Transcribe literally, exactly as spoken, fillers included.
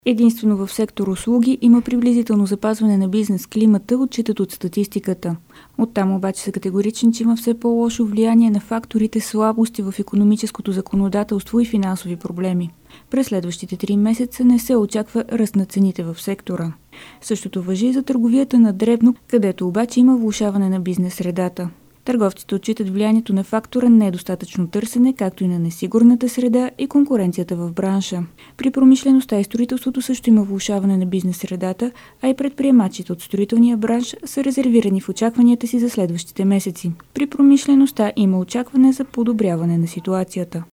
Единствено в сектор услуги има приблизително запазване на бизнес климата, отчитат от статистиката. Оттам обаче са категорични, че има все по-лошо влияние на факторите слабости в икономическото законодателство и финансови проблеми. През следващите три месеца не се очаква ръст на цените в сектора. Същото важи и за търговията на дребно, където обаче има влошаване на бизнес средата. Търговците отчитат влиянието на фактора недостатъчно търсене, както и на несигурната среда и конкуренцията в бранша. При промишлеността и строителството също има влошаване на бизнес средата, а и предприемачите от строителния бранш са резервирани в очакванията си за следващите месеци. При промишлеността има очакване за подобряване на ситуацията.